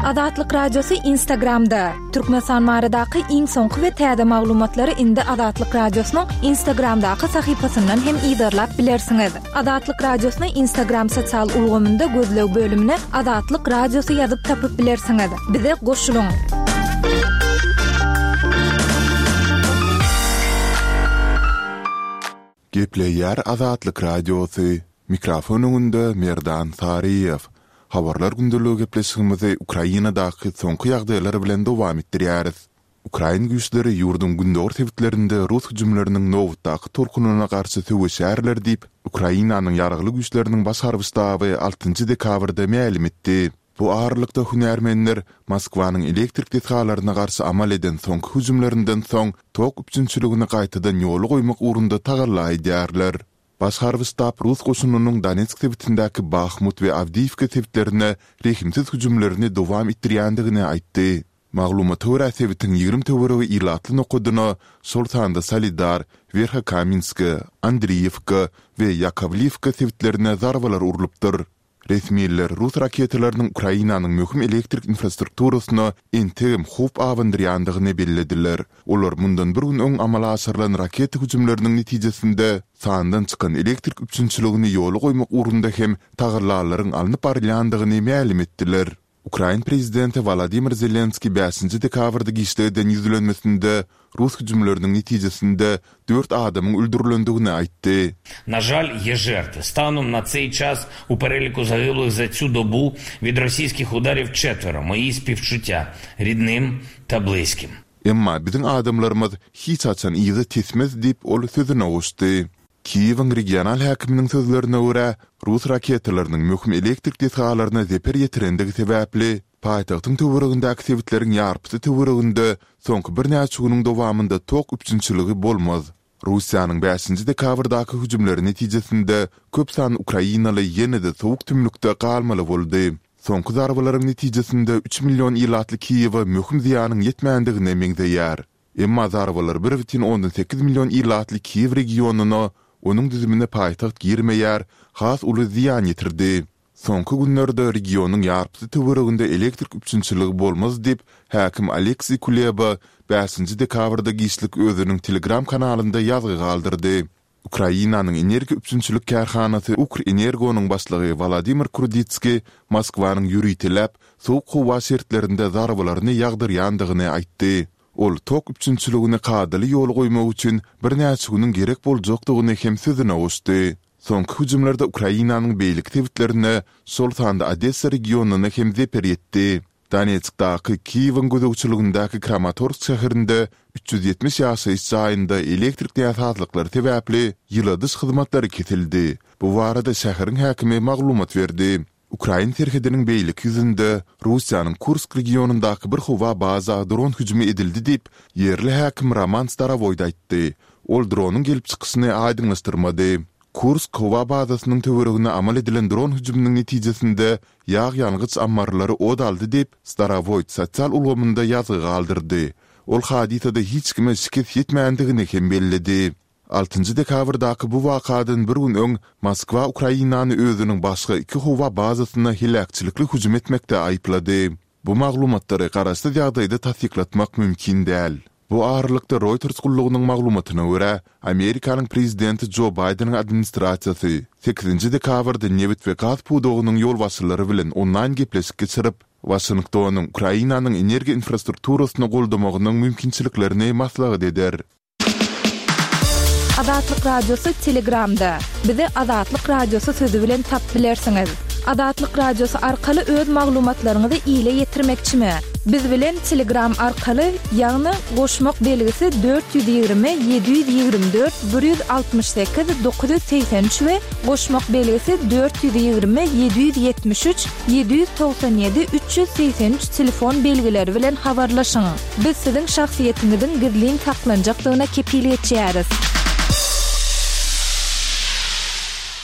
Adatlyk radiosu Instagramda. Türkmenistan maradaky iň soňky we täze maglumatlary indi Adatlyk radiosynyň Instagramdaky sahypasyndan hem ýydarlap bilersiňiz. Adatlyk radiosyny Instagram sosial ulgamynda gözlew bölümine Adatlyk radiosu ýazyp tapyp bilersiňiz. Bize goşulyň. Gepleýär Adatlyk radiosu. Mikrofonunda Merdan Tariýew. Habarlar gündəligi gepleşigimizi Ukrainadaky soňky ýagdaýlar bilen dowam etdirýäris. Ukraina güýçleri ýurdun gündälik tewitlerinde Rus hüjümleriniň nowatdaky torkunyna garşy söwüşärler diýip Ukrainanyň ýaragly güýçleriniň baş harbystaby 6 dekabrda ma'lum etdi. Bu ağırlykda hünärmenler Moskwanyň elektrik detgalaryna garşy amal eden soňky hüjümlerinden soň tok üçinçiligini gaýtadan ýoly goýmak urunda tagallaýdýarlar. Baş harbystab Rus goşunynyň Donetsk tewitindäki Bakhmut we Avdiivka tewitlerine rehimsiz hüjümlerini dowam etdirýändigini aýtdy. Maglumat töre tewitin 20 töweri ilatly nokudyna Soltanda Solidar, Verkhaminska, Andriivka we Yakovlivka tewitlerine zarbalar urulypdyr. Resmiýetler Rus raketalarynyň Ukrainanyň möhüm elektrik infrastrukturasyna entegim hop awandyrýandygyny bellediler. Olar mundan bir gün öň amala aşyrylan raket hüjümleriniň netijesinde sandan çykan elektrik üçinçiligini ýoly goýmak urunda hem tagarlaryň alınıp barýandygyny ma'lum etdiler. Ukraina prezidenti Volodymyr Zelenski 5 dekabrda giýişlerden ýüzlenmesinde Rus hüjümleriniň netijesinde 4 adamyň öldürilendigini aýtdy. На жаль, є жертви. Станом на цей час у переліку загиблих за цю добу від російських ударів 4. Мої співчуття рідним та близьким. Emma bizim adamlarymyz hiç açan iýize tesmez diýip ol sözüne goşdy. Kiýewiň regional häkiminiň sözlerine görä, Rus raketalarynyň möhüm elektrik detgalaryna zeper ýetirendigi sebäpli paýtagtyň töweregindäki tewitlerin ýarpysy töwereginde soňky bir näçe güniň dowamında tok üçinçiligi bolmaz. Russiýanyň 5 dekabrdaky hüjümleri netijesinde köp san Ukrainaly ýene-de sowuk tümlükde galmaly boldy. Soňky zarbalaryň netijesinde 3 million ilatly Kiýewe möhüm ziýanyň ýetmändigine meňzeýär. Emma zarbalar 1,8 million ilatly Kiýew regionuny onun düzümine paýtagt girmeýär, has uly ziýan ýetirdi. Soňky günlerde regionyň ýarpysy töwereginde elektrik üçinçiligi bolmaz diýip häkim Aleksey Kuleba 5 dekabrda giýişlik özüniň Telegram kanalynda ýazgy galdyrdy. Ukrainanyň energiýa üçinçilik kärhanasy Ukrenergonyň başlygy Volodymyr Kruditski Moskwanyň ýürüýtilip sowuk howa şertlerinde zarbalaryny ýagdyrýandygyny aýtdy. Ol tok üçinçiligini kadaly ýol goýmak üçin bir näçe güniň gerek boljakdygyny hem sözüne goşdy. Soňky hüjümlerde Ukrainanyň beýlik tewitlerine Soltanda Odessa regionuny hem zeper etdi. Donetskdaky Kiýewiň gözegçiligindäki Kramatorsk şäherinde 370 ýaşy ýaşaýynda elektrik näsazlyklary sebäpli ýyladys hyzmatlary kesildi. Bu barada şäheriň häkimi maglumat berdi. Ukraina terhediniň beýlik ýüzünde Russiýanyň Kursk regionundaky bir howa baza dron hüjümi edildi diýip ýerli häkim Roman Staravoy aýtdy. Ol dronyň gelip çykyşyny aýdynlaşdyrmady. Kursk howa bazasynyň töweregine amal edilen dron hüjüminiň netijesinde ýag ýalgyç ammarlary od aldy diýip Staravoy sosial ulgamynda ýazgy galdyrdy. Ol hadisede hiç kime şikayet ýetmändigini hem belledi. 6 dekabrdaky bu wakadan bir gün öň Moskwa Ukrainany özüniň başga 2 howa bazasyna hilakçylikly hüjüm etmekde aýplady. Bu maglumatlary garaşdy ýagdaýda tasdiklatmak mümkin däl. Bu ağırlykda Reuters gullugynyň maglumatyna görä, Amerikanyň prezidenti Joe Biden'in administrasiýasy 8 dekabrda newit we gaz pudogynyň ýol başçylary bilen online gepleşik geçirip, Washingtonyň Ukrainanyň energiýa infrastrukturasyny goldamagynyň mümkinçiliklerini maslahat eder. Adatlyk radiosu Telegramda. Bizi Adatlyk radiosu sözü bilen tap bilersiňiz. Adatlyk radiosu arkaly öz maglumatlaryňyzy ýyla ýetirmekçimi? Biz bilen Telegram arkaly ýagny goşmak belgisi 420 724 168 983 we goşmak belgisi 420 773 797 383 telefon belgileri bilen habarlaşyň. Biz siziň şahsiýetiniziň gizlin saklanjakdygyna kepil etýäris.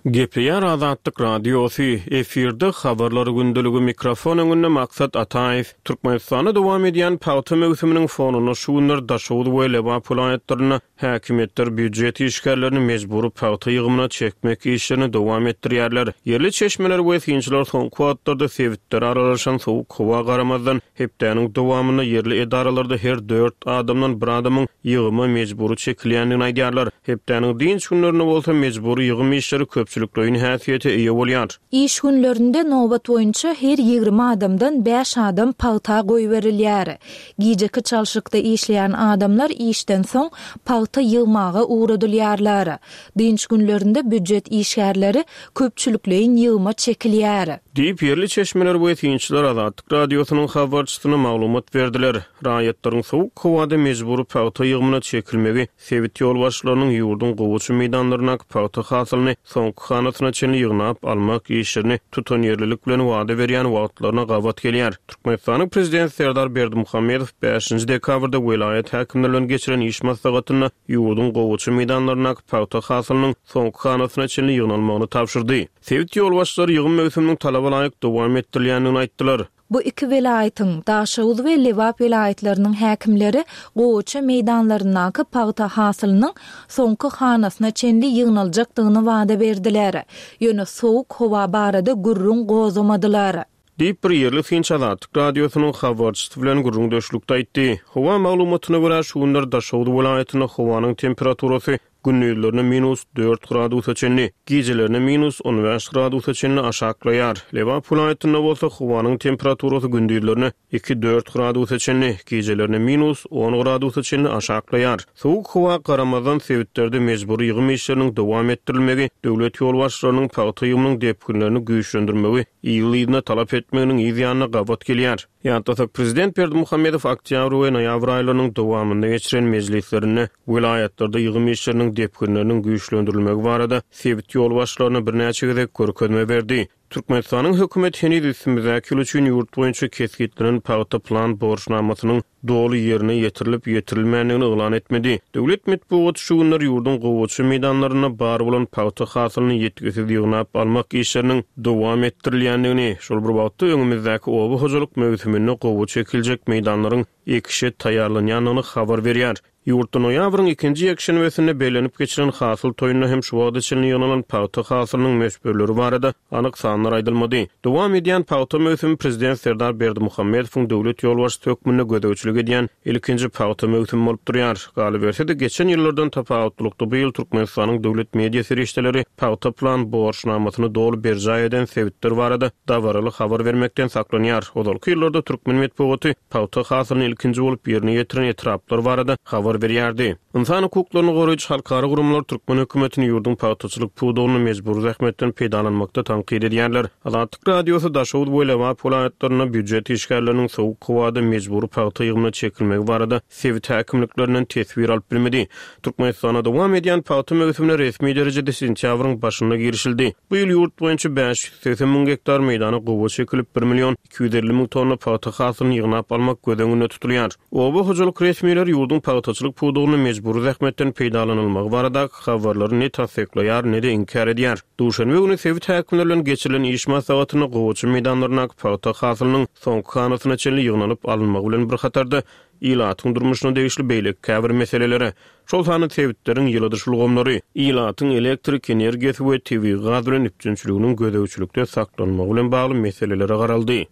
Gepleýär Azatlyk Radiosu efirde habarlary gündüligi mikrofon öňünde maksat Ataýew Türkmenistana dowam edýän paýta mewsüminiň fonuny şuwunlar daşawdy we lewap vilayatlaryna häkimetler büdjet işgärlerini mejbury paýta ýygymyna çekmek işlerini dowam etdirýärler. Yerli çeşmeler we synçylar soňky wagtlarda sebitler aralaşan sowuk howa garamazdan hepdeniň dowamyny yerli edaralarda her 4 adamdan bir adamyň ýygymy mejbury çekilýändigini aýdýarlar. Hepdeniň dinç günlerine bolsa mejbury ýygym işleri köpçülüklerin häsiýeti eýe bolýar. İş günlerinde nobat boýunça her 20 adamdan 5 adam paýta goýberilýär. Gijeki çalşykda işleýän adamlar işden soň paýta ýygmaga uğradylýarlar. Dinç günlerinde büdjet işgärleri köpçülüklerin ýygma çekilýär. Diýip yerli çeşmeler we synçylar Azatlyk Radiosynyň habarçysyna maglumat berdiler. Raýatlaryň sowuk howada mejbury paýta ýygymyna çekilmegi sebit ýol başlarynyň ýurdun gowuçy meýdanlaryna paýta hasylyny soňky hanasyna çenli ýygnap almak işlerini tutan yerlilik bilen wada berýän wagtlaryna gawat gelýär. Türkmenistanyň prezidenti Serdar Berdimuhammedow 5 dekabrda vilayet häkimlerinden geçiren iş maslahatyna ýurdun gowuçy meýdanlaryna paýta hasylynyň soňky hanasyna çenli ýygnalmagyny tapşyrdy. Sebit ýol başlary ýygym mewsüminiň talaba laýyk dowam etdirilýändigini aýtdylar. Bu iki vilayetin Daşawul we Lewap vilayetlerinin häkimleri gowuçy meýdanlarynaky paýta hasylynyň soňky hanasyna çenli ýygnaljakdygyny wada berdiler. Ýöne sowuk howa barada gurrun gozamadylar. Diýip bir yerli synçy Azatlyk Radiosynyň habarçysy bilen gurrun döşlükde aýtdy. Howa maglumatyna görä şuwunlar Daşawul vilayetynyň howanyň temperaturasy gündüzlerine -4 gradusa çenli, gecelerine -15 gradusa çenli aşaklaýar. Lewap vilayetyna bolsa howanyň temperaturasy gündüzlerine 2-4 gradusa çenli, gecelerine -10 gradusa çenli aşaklaýar. Sowuk howa garamazdan sebitlerde mejbury ýygym işleriniň dowam etdirilmegi, döwlet ýol başlarynyň paýta ýygymynyň depkinlerini güýçlendirmegi, ýylygyna talap etmeginiň ýygyanyna gawat gelýär. Ýa-da prezident Berdimuhammedow oktyabr we noýabr aýlarynyň dowamynda geçiren mejlislerinde vilayatlarda ýygym işleriniň depkinleriniň güýçlendirilmegi barada sebit ýol başlaryna bir näçe gezek görkezme berdi. Türkmenistanyň hökümet henüz ismizäki üçin ýurt boýunça kesgitlerin paýta plan borçnamasynyň dolu ýerine ýetirilip ýetirilmänligini elan etmedi. Döwlet medeniýet şu günler ýurdun gowuçy meýdanlaryna bar bolan paýta hasylyny ýetkisiz ýygnap almak işleriniň dowam etdirilýändigini, şol bir wagtda öňümüzdäki oba hojalyk mewsümine gowuçy çekiljek meýdanlaryň ekişe taýýarlanýanyny habar berýär. Ýurtda noýabryň 2-nji ýekşenbesinde belenip geçiren hasyl toýuny hem şu wagtda çenli ýygnalan paýta hasylynyň meşgulleri barada anyk sanlar aýdylmady. Dowam edýän paýta mewsümi prezident Serdar Berdimuhammedowyň döwlet ýolbaşy tökmünde gödäwçilik edýän ilkinji paýta mewsümi bolup durýar. Galy berse de geçen ýyllardan tapawutlukda bu ýyl Türkmenistanyň döwlet media serişdeleri paýta plan borçnamasyny dolu berja eden sebitler barada dawaraly habar bermekden saklanýar. Ozalky ýyllarda türkmen medeniýeti paýta hasylyny ilkinji bolup ýerine ýetiren etraplar barada habar berýärdi. İnsan hukuklaryny goraýjy halkara gurumlar türkmen hökümetini ýurdun paýtaçylyk puwdugyny mejbur zähmetden peýdalanmakda tanqid edýärler. Azatlyk Radiosy Daşawul we Lewap vilayatlaryna büdjet işgärleriniň sowuk howada mejbur paýta ýygymyna çekilmegi barada sebit häkimliklerinden tesbir alyp bilmedi. Türkmenistana dowam edýän paýta mewsümine resmi derejede sentýabryň başynda girişildi. Bu ýyl ýurt boýunça 580 000 hektar meýdana gowa çekilip 1 250 000 tonna paýta hasylyny ýygnap almak gödeňinde tutulýar. Oba hojalyk resmiler ýurdun paýtaçylyk puwdugyny mejbur zähmetden peýdalanylmagy barada habarlary ne tasdiklaýar ne de inkar edýär. Duşanbe güni sebit häkimlerden geçirilen iş maslahatyny gowuçy meýdanlaryna paýta hasylynyň soňky hanasyna çenli ýygnanyp alınmagy bilen bir hatarda ýylatyň durmuşyna degişli beýlik käbir meseleleri. Şol sany sebitleriň ýylydyr şulgamlary, ýylatyň elektrik energiýasy we TV gaz bilen üpçünçiliginiň gödäwçilikde saklanmagy bilen bagly meseleleri garaldy.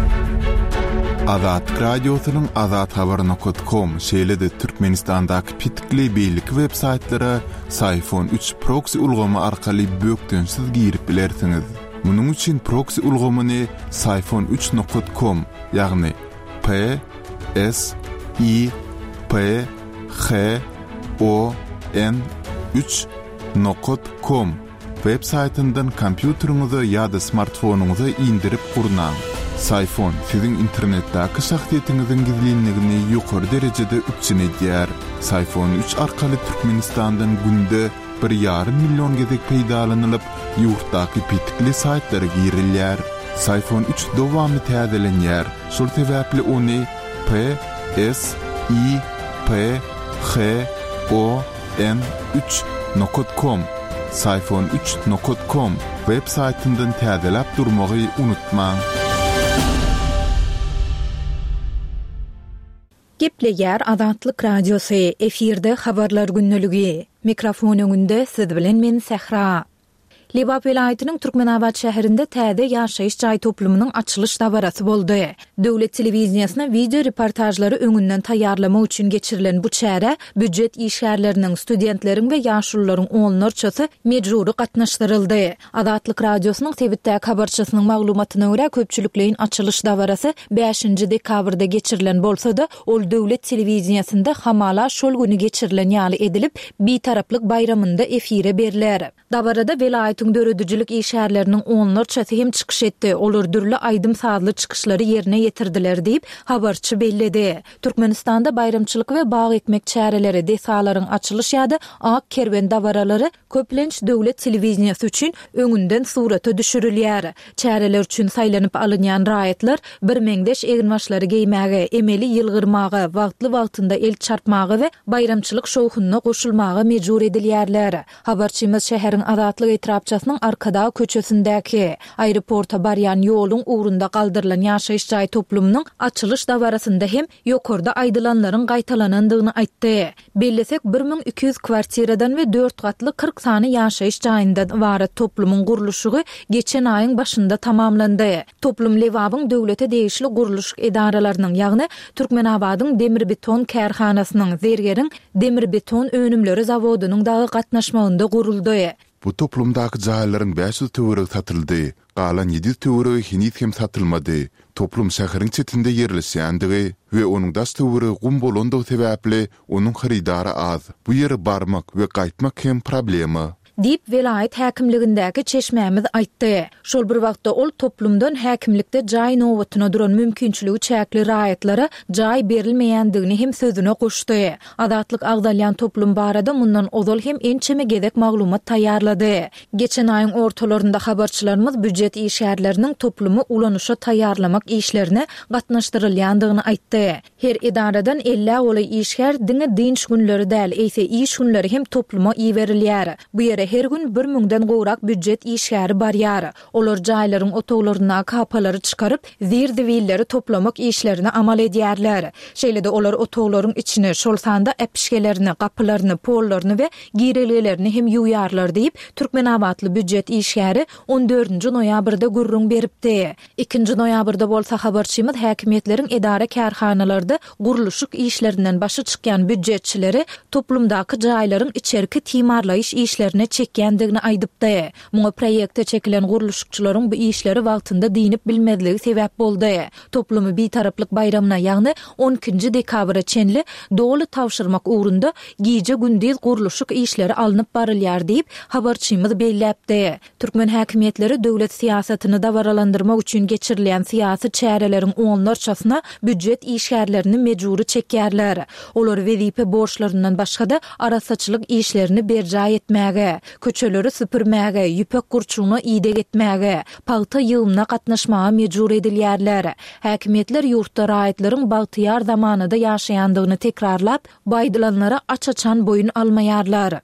Azatlyk Radiosynyň azathabar.com şeýlede Türkmenistandaky pitikli beýlik web saytlara Sayfon 3 proxy ulgamy arkaly bökdönsiz girip bilersiňiz. Munyň üçin proxy ulgamyny sayfon3.com ýagny sayfon3.com web saytyndan kompýuteriňize ýa-da smartfonuňyza indirip gurnaň. Sayfon sizin internetdäki şahsiýetiňiziň gizlinligini ýokary derejede üçin edýär. Sayfon 3 arkaly Türkmenistandan günde 1,5 milyon gezek peýdalanylyp, ýurtdaky pitikli saytlara girilýär. Sayfon 3 dowamly täzelenýär. Şol sebäpli ony sayfon3.com sayfon3.com web saytyndan täzelep durmagy unutmaň. Gepleýär Azatlyk Radiosu efirde habarlar günneligi. Mikrofon öňünde siz bilen men Sehra. Lebap vilayatynyň Türkmenabad şäherinde täze ýaşaýyş jaý toplumynyň açylış dabarasy boldy. Döwlet telewiziýasyna video reportajlary öňünden taýýarlamak üçin geçirilen bu çäre büdjet işgärleriniň, studentleriň we ýaşullaryň onlarçasy mejburi gatnaşdyryldy. Azatlyk Radiosynyň Tebitdäki habarçysynyň maglumatyna görä köpçülikleýin açylış dabarasy 5-nji dekabrda geçirilen bolsa-da, ol döwlet telewiziýasynda hamala şol güni geçirilen ýaly edilip, bitaraplyk bayramynda efire berilär. Dabarada vilayatyň döredüjilik işgärleriniň onlarçasy hem çykyş etdi. Olar dürli aýdym sazly çykyşlary ýerine ýetirdiler diýip habarçy bellidi. Türkmenistanda bayramçylyk we bag ekmek çärelери desalaryň açylış ýa-da ak kerwen dabaralary köplenç döwlet telewiziýasy üçin öňünden surata düşürilýär. Çäreler üçin saýlanyp alynýan raýatlar bir meňdeş eginbaşlary geýmäge, emeli ýylgyrmaga, wagtly-wagtynda el çarpmagy we bayramçylyk şowhunyna goşulmaga mejbur edilýärler. Habarçymyz şäheriň Azatlyk etrapçasynyň arkada köçesindäki aeroporta barýan ýoluň ugrunda galdyrylan ýaşaýyş jaý toplumynyň açylış dabarasynda hem ýokarda aýdylanlaryň gaýtalanandygyny aýtdy. Bellesek 1200 kwartiradan we 4 gatly 40 sany ýaşaýyş jaýyndan ibaret toplumyň guruluşy geçen aýyň başynda tamamlandy. Toplum lewabyň döwlete degişli guruluş edaralarynyň, ýagny Türkmenabadyň demir beton kärhanasynyň, Zergeriň demir beton önümleri zawodunyň dagy gatnaşmagynda guruldy. Bu toplumdaky jaýlaryň 500 töweregi satyldy. Galan 700 töweregi hiç hem satylmady. Toplum şäheriň çetinde ýerleşýändige we onuň das töweregi gum bolandygy sebäpli onuň haridary az. Bu ýere barmak we gaýtmak hem problema. Dip velayet häkimligindäki çeşmämiz aýtdy. Şol bir wagtda ol toplumdan häkimlikde jaý nowatyna duran mümkinçiligi çäkli raýatlara jaý berilmeýändigini hem sözüne goşdy. Azatlyk agdalýan toplum barada mundan ozal hem ençeme gezek maglumat taýýarlady. Geçen aýyň ortalarynda habarçylarymyz büdjet işgärleriniň toplumy ulanuşa taýýarlamak işlerine gatnaşdyrylýandygyny aýtdy. Her idaradan 50 olay işgär diňe dinç günleri däl, eýse iş günleri hem topluma iýerilýär. Bu ýere her gün 1000-den gowrak büdjet işgäri barýar. Olar jaýlaryň otoglaryna kapalary çykaryp, zirdiwilleri toplamak işlerini amal edýärler. Şeýle-de olar otoglaryň içine şol sanda epişgelerini, kapylaryny, pollaryny we girelelerini hem ýuýarlar diýip Türkmenabadly büdjet işgäri 14-nji noýabrda gurrun beripdi. 2-nji noýabrda bolsa habarçymyz häkimetleriň edara kärhanalarynda guruluşyk işlerinden başy çykýan büdjetçileri toplumdaky jaýlaryň içerki timarlaýyş işlerine çekýändigini aýdypdy. Muňa proýekte çekilen guruluşçylaryň bu işleri wagtynda dinip bilmezligi sebäp boldy. Toplumy bitaraplyk bayramyna, ýagny 12-nji dekabra çenli dogly tawşyrmak ugrunda giýje gündüz guruluşyk işleri alınıp barylýar diýip habarçymyz belläpdi. Türkmen häkimetleri döwlet siýasatyny dawaralandyrmak üçin geçirilen siýasy çäreleriň onlarçasyna büdjet işgärlerini mejburi çekýärler. Olar wezipe borçlaryndan başga-da arasaçylyk işlerini berja etmäge, köçeleri süpürmäge, ýüpek gurçugyna ýydak etmäge, paýta ýygyna gatnaşmaga mejbur edilýärler. Häkimetler ýurtda raýatlaryň bagtyýar zamanyda ýaşaýandygyny tekrarlap, baýdylanlara aç-açan boyun almaýarlar.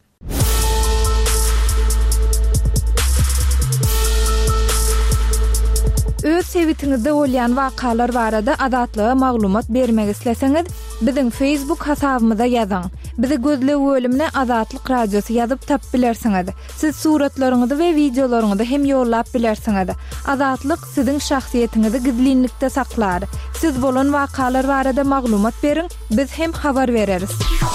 Öz sevitiňizde bolýan wakalar barada adatlyga maglumat bermek isleseňiz, biziň Facebook hasabymyza ýazyň. Bizi gözlep bölümine Azatlyk Radiosu ýazyp tap bilersiňiz. Siz suratlaryňyzy we videolaryňyzy hem ýollap bilersiňiz. Azatlyk siziň şahsiýetiňizi gizlinlikde saklar. Siz bolan wakalar barada maglumat beriň, biz hem habar bereriz.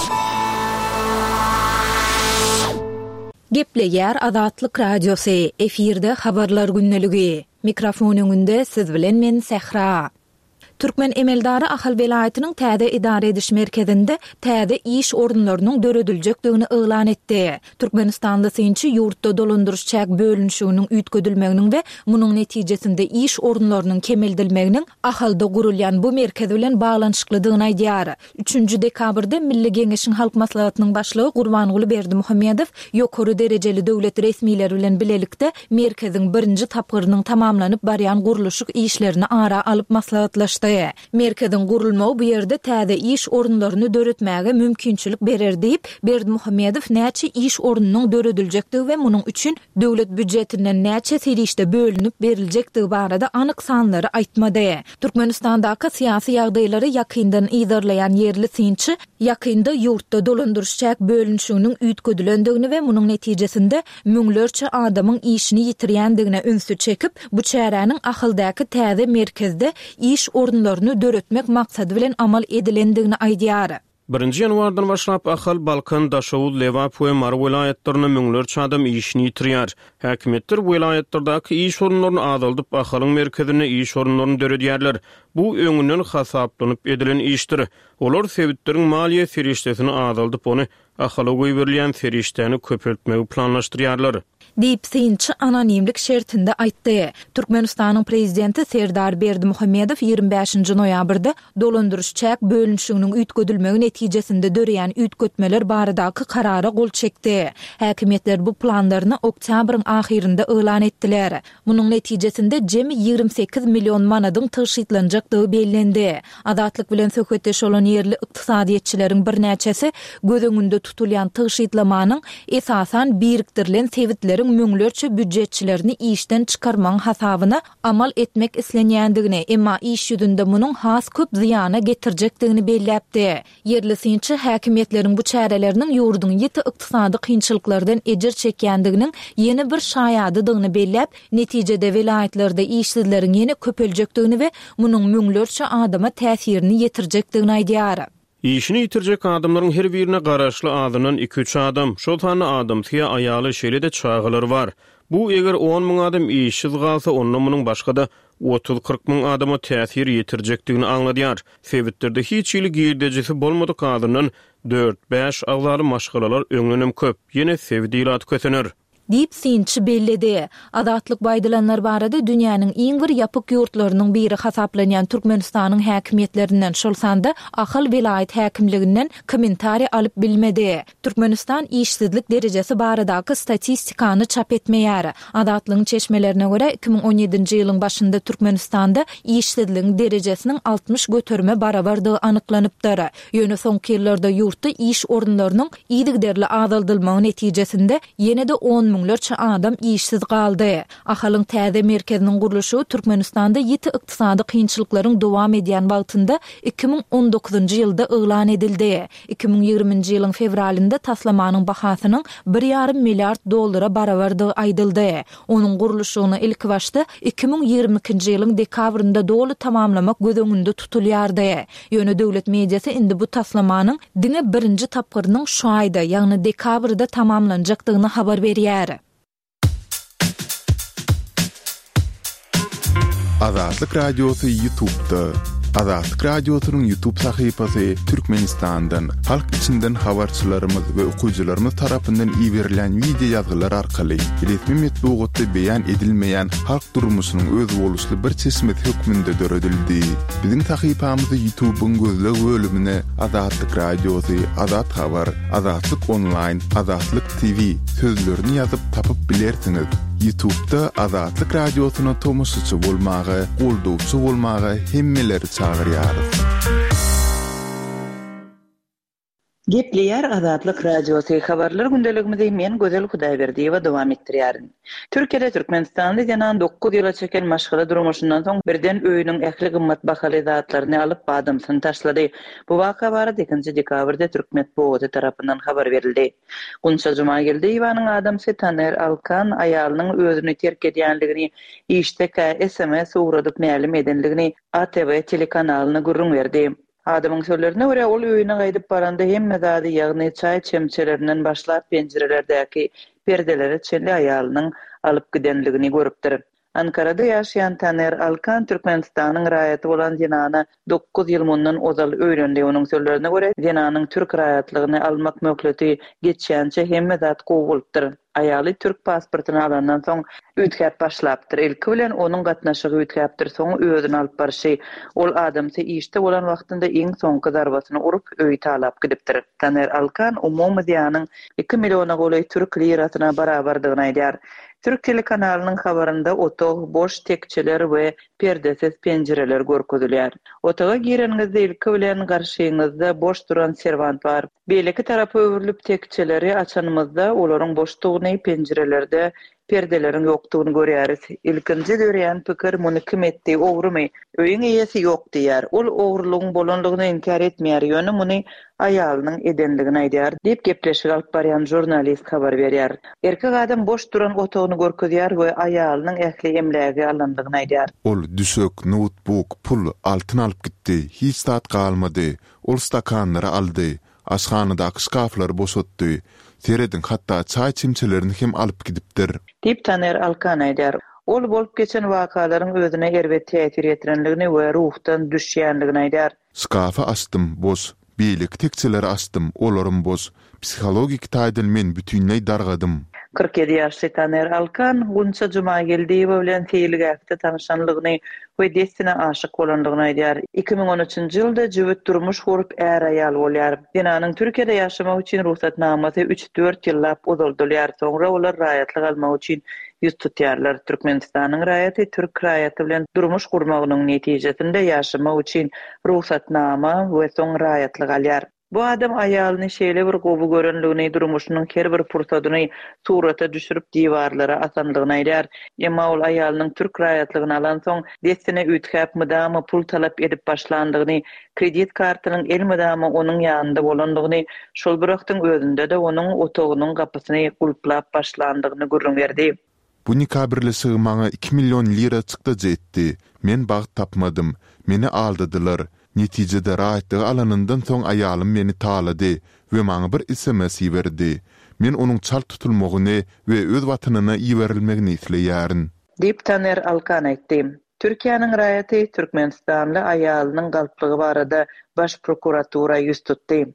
Gepleýär Azatlyk Radiosu efirde habarlar günneligi. Mikrofon öňünde siz bilen men Sehra. Türkmen emeldary Ahal vilayatynyň täze idare ediş merkezinde täze iş orunlarynyň döredilýekdigini elan etdi. Türkmenistanda synçy ýurtda dolandyrşçak bölünşiginiň üýtgedilmeginiň we munyň netijesinde iş orunlarynyň kemeldilmeginiň Ahalda gurulýan bu merkez bilen baglanşyklydygyny aýdýar. 3-nji dekabrda Milli Geňeşiň halk maslahatynyň başlygy Gurbanguly Berdimuhammedow ýokary derejeli döwlet resmiýetleri bilen bilelikde merkeziň 1-nji tapgyrynyň tamamlanyp barýan guruluşyk işlerini ara alyp maslahatlaşdy. aýtdy. Merkezin gurulmagy bu ýerde täze iş orunlaryny döretmäge mümkinçilik berer diýip Berdimuhammedow näçe iş orunynyň dörediljektigi we munyň üçin döwlet büdjetinden näçe serişde bölünip beriljekdigi barada anyk sanlary aýtmady. Türkmenistandaky syýasy ýagdaýlary ýakyndan ýerleýän yerli synçy ýakynda ýurtda dolandyrşjak bölünşiginiň üýtgedilendigini we munyň netijesinde müňlerçe adamyň işini ýitirýändigine ünsü çekip bu çäräniň ahyldaky täze merkezde iş orunlaryny döretmek maksady bilen amal edilendigini aýdýar. 1 ýanwardan başlap ahal Balkan, Daşowut, Lewap we Mar vilayetlerine müňlerçe adam işini ýitirýär. Häkimetler bu vilayetlerdaky iş orunlaryny azalyp ahalyň merkezine iş orunlaryny döredýärler. Bu öňünden hasaplanyp edilen işdir. Olar sewitleriň maliýe serişdesini azalyp ony ahala goýberilýän serişdeni köpeltmegi planlaşdyrýarlar. Diýip synçy anonimlik şertinde aýtdy. Türkmenistanyň prezidenti Serdar Berdimuhammedow 25 noýabrda dolandyrşjak bölünşiginiň üýtgedilmegi netijesinde döreýän üýtgetmeler baradaky karara gol çekdi. Häkimetler bu planlaryny oktýabryň ahyrynda elan etdiler. Munyň netijesinde jemi 28 million manadyň taşytlanjakdygy bellendi. Adatlyk bilen söhbetdeş bolan yerli ykdysadyetçileriň bir näçesi göz öňünde tutulýan taşytlamanyň esasan birikdirilen sewitleri müňlerçe büdjetçilerini işden çıkarmaň hasabyna amal etmek islenýändigini, emma iş ýüzünde munyň has köp ziýana getirjekdigini belläpdi. Yerli synçy häkimetleriň bu çäreleriniň ýurdun ýeti ykdysady kynçylyklardan ejir çekýändiginiň ýeni bir şaýadydygyny belläp, netijede vilayetlerde işsizleriň ýene köpeljekdigini we munyň müňlerçe adama täsirini ýetirjekdigini aýdýar. İşini ýitirjek adamlaryň her birine garaşly adynyň 2-3 adam, şol tany adam tiýe aýaly şeýle-de çağılar bar. Bu eger 10.000 adam işsiz galsa, onda munyň başga-da 30-40 000 adama täsir ýetirjekdigini aňladýar. Sewitlerde hiç ýyly girdejisi bolmadyk adynyň 4-5 agzary maşgalalar öňünem köp, ýene sewdilat kösener. Diýip synçy belledi. Adatlyk baýdalanlar barada dünýäniň iň bir ýapyk ýurtlarynyň biri hasaplanýan Türkmenistanyň häkimetlerinden şolsanda ahal vilayet häkimliginden kommentari alyp bilmedi. Türkmenistan işsizlik derejesi baradaky statistikany çap etmeýär. Adatlyň çeşmelerine görä 2017-nji ýylyň başynda Türkmenistanda işsizligiň derejesiniň 60 götürme barabardygy anyklanypdyr. Ýöne soňky ýyllarda ýurtda iş orunlarynyň ýygyderli azaldylmagy netijesinde ýene-de 10 müňlerçe adam işsiz galdy. Ahalyň täze merkeziniň guruluşy Türkmenistanda ýeti ykdysady kynçylyklaryň dowam edýän wagtynda 2019-njy ýylda elan edildi. 2020-nji ýylyň fevralynda taslamanyň bahasynyň $1,5 milliard barabardygy aýdyldy. Onuň guruluşyny ilk başda 2022-nji ýylyň dekabrynda dolu tamamlamak göz öňünde tutulýardy. Ýöne döwlet mediasy indi bu taslamanyň diňe birinji tapgyrynyň şu aýda, ýagny dekabrda tamamlanjakdygyny habar berýär. Azatlyk Radiosu YouTube'da. Azatlyk Radiosu'nun YouTube sahypasy Türkmenistandan, halk içinden habarçylarymyz we okuwçylarymyz tarapyndan ýiberilen video ýazgylar arkaly resmi metbuatda beýan edilmeýän halk durmuşynyň öz boluşly bir çeşmet hökmünde döredildi. Biziň sahypamyzy YouTube'un gözleg bölümine Azatlyk Radiosu, Azat Habar, Azatlyk Online, Azatlyk TV sözlerini ýazyp tapyp bilersiňiz. YouTube'da Azatlyk Radiosu'na tomoşçy bolmagy, goldowçy bolmagy hemmeleri çağırýar. Gepleýär Azatlyk Radiosu habarlar gündeligimizde men Gözel Hudaýberdiýewa dowam etdirýärin. Türkiýede Türkmenistanda ýanan 9 ýyla çeken maşgala durmuşyndan soň birden öýüniň ähli gymmat bahaly zatlaryny alyp badamsyny taşlady. Bu waka barada 2 dekabrda Türkmet Boğazı tarapyndan habar berildi. Gunça juma geldi Ýywanyň adamsy Taner Alkan aýalynyň özüni terk edýänligini, işdeki SMS uğradyp mälim edenligini ATV telekanalyna gurrun berdi. Adamyň sözlerine görä ol öýüne gaýdyp baranda hemme zady ýagny çaý çemçelerinden başlap penjirelerdäki perdelere çenli aýalynyň alyp gidenligini görüpdir. Ankara'da ýaşaýan Taner Alkan Türkmenistanyň raýaty bolan zinany 9 ýyl mundan ozal öýrendi. Onuň sözlerine görä zinanyň türk raýatlygyny almak mökleti geçýänçe hemme zat gowulypdyr. Aýaly türk pasportyny alandan soň üýtgäp başlapdyr. Ilki bilen onuň gatnaşygy üýtgäpdir, soň özüni alyp barşy. Ol adamsy işde bolan wagtynda iň soňky zarbasyny urup öýü talap gidipdir. Taner Alkan umumy ýanyň 2 milliona goly türk lirasyna barabardygyny aýdýar. Türk telekanalynyň habarynda otog boş tekçeler we perdesiz pencereler görkezilýär. Otaga gireningizde ilki bilen garşyňyzda boş duran servant bar. Beýleki tarapy öwrülip tekçeleri açanymyzda olaryň boşdugyny pencerelerde perdelerin ýokdugyny görýäris. İlkinji döreýän pikir muny kim etdi, owrumy? Öýüň eýesi ýok diýär. Ol owrulugyň bolanlygyny inkar etmeýär, ýöne muny aýalynyň edenligini aýdýar diýip gepleşik alyp barýan jurnalist habar berýär. Erkek adam boş duran otagyny görkezýär we aýalynyň ähli emlägi alandygyny aýdýar. Ol düşök, notebook, pul, altyn alyp gitdi. Hiç zat galmady. Ol stakanlary aldy. Aşhanada şkaflary boşaltdy. Teredin hatta çay çimçelerini hem alıp gidipdir. Dip Taner Alkan aýdýar. Ol bolup geçen wakalaryň özüne erbet täsir etirenligini we ruhdan düşýänligini aýdýar. Şkafy açdym, boş. Beýlik tekçeleri açdym, olarym boş. Psikologik taýdan men bütünlej dargadym. 47 ýaşly Taner Alkan gunça juma geldi we bilen teýilgäkde tanışanlygyny we destine aşyk bolandygyny aýdýar. 2013-nji ýylda jüwet durmuş gurup är aýal bolýar. Dinanyň Türkiýede ýaşamak üçin ruhsatnamasy 3-4 ýyllap uzaldylýar. Soňra olar raýatlyk almak üçin ýüz tutýarlar. Türkmenistanyň raýaty Türk raýaty bilen durmuş gurmagynyň netijesinde ýaşamak üçin ruhsatnama we soň raýatlyk alýar. Bu adam aýalyny şeýle bir gowy görenligini, durmuşynyň her bir pursadyny surata düşürip diwarlara asandygyny aýdýar. Emma ol aýalynyň türk raýatlygyny alan soň destine ütkap mydama pul talap edip başlandygyny, kredit kartynyň elmedama onuň ýanynda bolandygyny, şol bir wagtyň özünde de onuň otagynyň gapysyny gulplap başlandygyny görüň berdi. Bu nikabirlisi maňa 2 milyon lira çykdy jetdi. Men bagyt tapmadym. Meni aldadylar. Netijede raýatlygy alanyndan soň aýalym meni talady we maňa bir SMS berdi. Men onuň çal tutulmagyny we öz watanyna iýerilmegini isleýärin. Dip Taner Alkan aýtdy. Türkiýanyň raýaty Türkmenistanly aýalynyň galplygy barada baş prokuratura ýüz tutdy.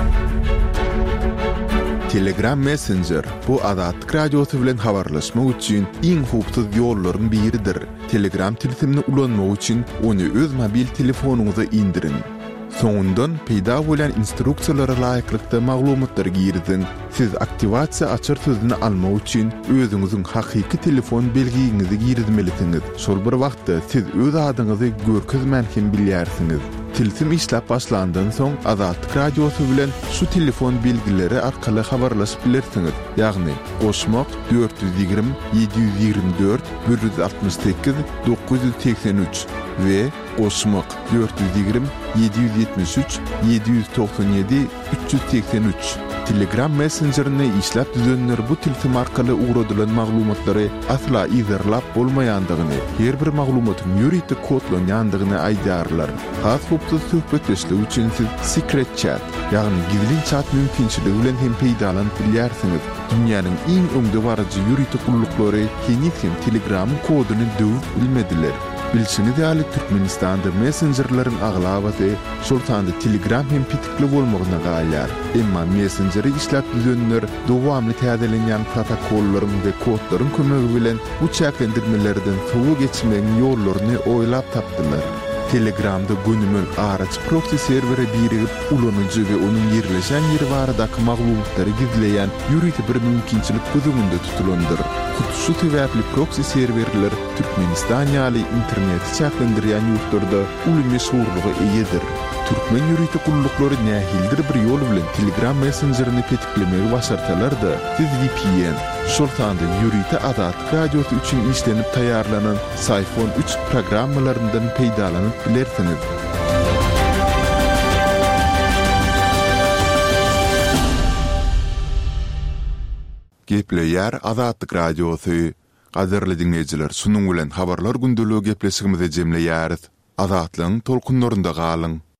Telegram Messenger bu Azatlyk radiosu bilen habarlaşmak üçin iň hupsuz ýollardan biridir. Telegram tilsimini ulanmak üçin onu öz mobil telefonuňyza indirin. Soňundan peýda bolan instruksiýalara laýyklykda maglumatlar girdin. Siz aktivasiýa açar sözüni almak üçin özüňiziň hakyky telefon belgiňizi girdmelisiniz. Şol bir wagtda siz öz adyňyzy görkezmän hem bilýärsiňiz. Tilsim işläp başlandan soň Azatlyk radiosu bilen şu telefon belgileri arkaly habarlaşyp bilersiňiz. Ýagny goşmak 420 724 168 983 we goşmak 420 773 797 383. Telegram Messenger'ine işläp düzenler bu tilsim arkaly ugradylan maglumatlary asla izerlap bolmaýandygyny, her bir maglumatyn ýuridik kodlanýandygyny aýdýarlar. Has hupsuz söhbetleşmek üçin siz secret chat, ýagny gizli chat mümkinçiligi bilen hem peýdalanyp bilýärsiňiz. Dünýäniň iň öňde barajy ýuridik gullyklary hem Telegramyň koduny döwüp bilmediler. Bilsiniz ýaly Türkmenistanda messengerlaryň aglabaty sultanda Telegram hem pitikli bolmagyna gaýlar. Emma messengeri işläp düzenler dowamly täzelenýän protokollaryň we kodlaryň kömegi bilen bu çäklendirmelerden sowu geçmeň ýollaryny oýlap tapdylar. Telegramda günümün araç proxy serveri birigip ulanyjy we onuň ýerleşen ýeri baradaky maglumatlary gizleýän ýuridik bir mümkinçilik gözüňünde tutulandyr. Şu sebäpli proxy serverler Türkmenistan ýaly internet çäklendirýän ýurtlarda uly meşhurlygy eýedir. Türkmen ýuridik gullyklary nähildir bir ýol bilen Telegram messengerini petiklemegi başarsalar-da, siz VPN, şoltanda ýuridik Azatlyk radiosu üçin işlenip taýýarlanan Sayfon 3 programmalaryndan peýdalanyp bilersiňiz. Gepleýär Azatlyk radiosu. Gaderli dinleýijiler, şunuň bilen habarlar gündeligi gepleşigimizi jemleýäris. Azatlyň tolkunlarynda galyň.